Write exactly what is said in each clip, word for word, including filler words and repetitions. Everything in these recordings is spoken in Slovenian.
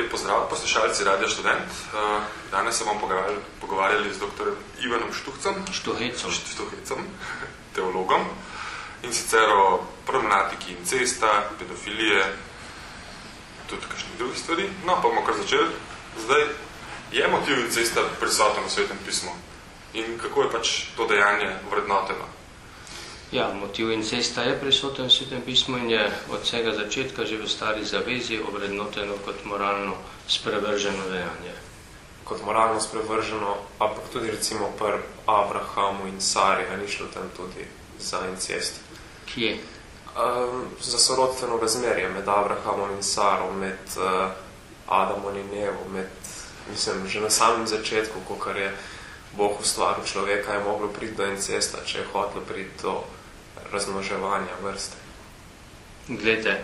lep pozdrav, poslušalci Radia Študent. Danes se bomo pogovarjali z doktorjem Ivanom Štuhcem, Štuhecom. Štuhecom, teologom, in sicer o problematiki incesta, pedofilije, tudi kakšnih drugih stvari. No, pa bomo kar začeli. Zdaj, je motiv incesta prisoten v Svetem pismu? In kako je pač to dejanje vrednoteno? Ja, motiv incesta je prisoten v Svetem pismu in je od vsega začetka že v stari zavezi ovrednoteno kot moralno sprevrženo dejanje. Kot moralno sprevrženo, ampak tudi recimo pri Abrahamu in Sari, a ni šlo tam tudi za incest. Kje? Um, za sorodstveno razmerje med Abrahamom in Saro, med uh, Adamom in Evo, med, mislim, že na samem začetku, kakor je Bog ustvaril človeka, je moglo priti do incesta, če je hotelo priti do razmnoževanja vrste. Glede,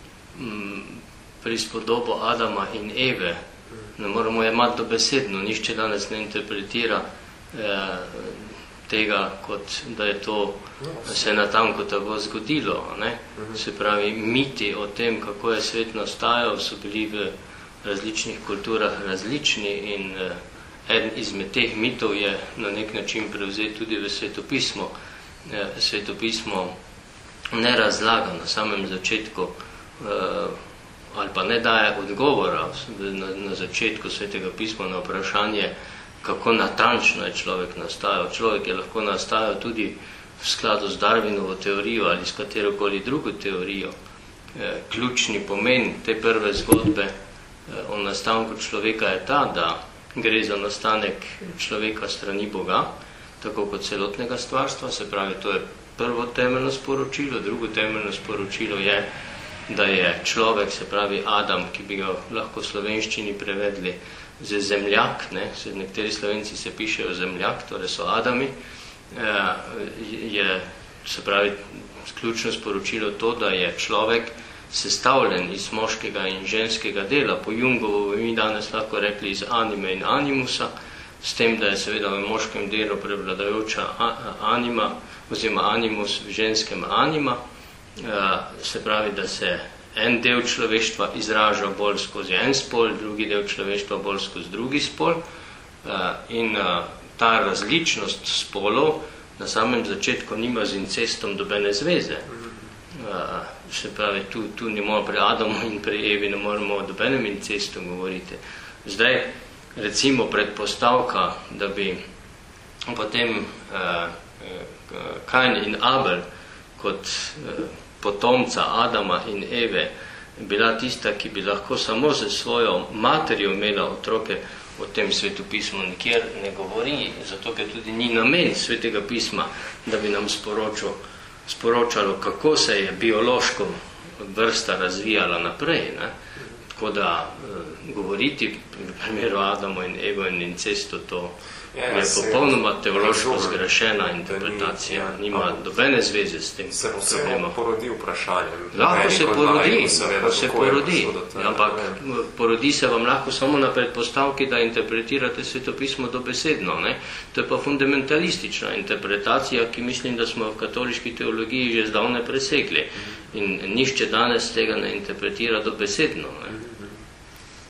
prispodobo Adama in Eve ne moramo jemati dobesedno, nišče danes ne interpretira eh, tega, kot da je to se natanko tako zgodilo. Ne? Se pravi, miti o tem, kako je svet nastajal, so bili v različnih kulturah različni in eh, eden izmed teh mitov je na nek način prevzet tudi v svetopismo. Svetopismo ne razlaga na samem začetku ali pa ne daje odgovora na, na začetku Svetega pisma na vprašanje, kako natančno je človek nastajal. Človek je lahko nastajal tudi v skladu z Darwinovo teorijo ali s katerokoli drugo teorijo. Ključni pomen te prve zgodbe o nastanku človeka je ta, da gre za nastanek človeka strani Boga, tako kot celotnega stvarstva, se pravi, to je prvo temeljno sporočilo. Drugo temeljno sporočilo je, da je človek, se pravi Adam, ki bi ga lahko v slovenščini prevedli z zemljak, ne, nekateri Slovenci se pišejo zemljak, torej so Adami, je, se pravi, ključno sporočilo to, da je človek sestavljen iz moškega in ženskega dela. Po Jungovo bi mi danes lahko rekli iz anime in animusa, s tem, da je seveda v moškem delu prevladajoča anima, oziroma animus v ženskem anima, se pravi, da se en del človeštva izraža bolj skozi en spol, drugi del človeštva bolj skozi drugi spol, in ta različnost spolov na samem začetku nima z incestom dobene zveze. Se pravi, tu, tu ne moramo pri Adamu in pri Evi ne moramo o dobenem incestu govoriti. Zdaj, recimo predpostavka, da bi potem eh, Kain in Abel kot eh, potomca Adama in Eve bila tista, ki bi lahko samo za svojo materjo imela otroke, o tem svetopismu nikjer ne govori, zato ker tudi ni namen Svetega pisma, da bi nam sporočil sporočalo, kako se je biološko vrsta razvijala naprej. Ne? Tako da eh, govoriti v primeru Adamo in Evo in incestu, to ja, je popolnoma teološko zgrešena interpretacija, ni, ja, nima dobene zveze s tem se problema. Se porodi vprašanje. Lahko se porodi, lahko se porodi, ja, ampak ne. Porodi se vam lahko samo na predpostavki, da interpretirate svetopismo dobesedno. Ne? To je pa fundamentalistična interpretacija, ki mislim, da smo v katoliški teologiji že zdavne presegli. In nišče danes tega ne interpretira dobesedno. Ne?